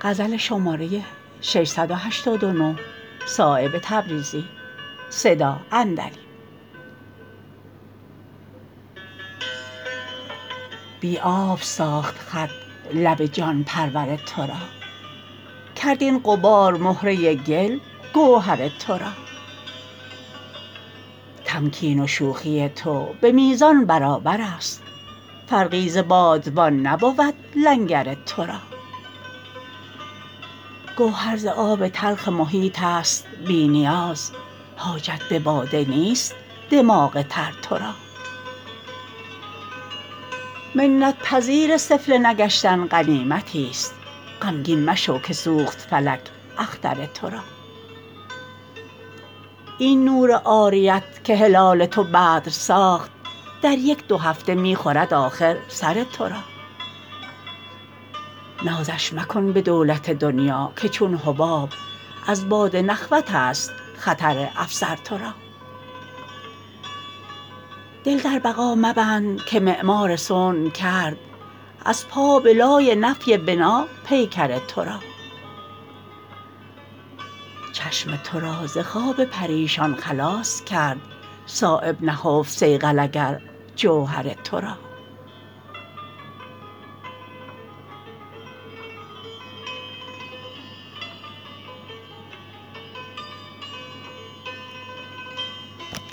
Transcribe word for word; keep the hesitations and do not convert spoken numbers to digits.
غزل شماره ششصد و هشتاد و نه صایب تبریزی صدا اندلی. بی آب ساخت خط لب جان پرور ترا، کرد این غبار مهره گل گوهر ترا. تمکین و شوخی تو به میزان برابرست، فرقی ز بادبان نبود لنگر ترا. گوهر ز آب تلخ محیط است بی نیاز، حاجت به باده نیست دماغ تر ترا. منت پذیر سفله نگشتن غنیمتی است، غمگین مشو که سوخت فلک اختر ترا. این نور عاریت که هلال تو بدر ساخت، در یک دو هفته می خورد آخر سر ترا. نازش مکن به دولت دنیا که چون حباب، از باد نخوت است خطر افسر ترا. دل در بقا مبند که معمار صنع کرد، از پا به لای نفی بنا پیکر ترا. چشم ترا ز خواب پریشان خلاص کرد، صایب نهفت صیقل اگر جوهر ترا.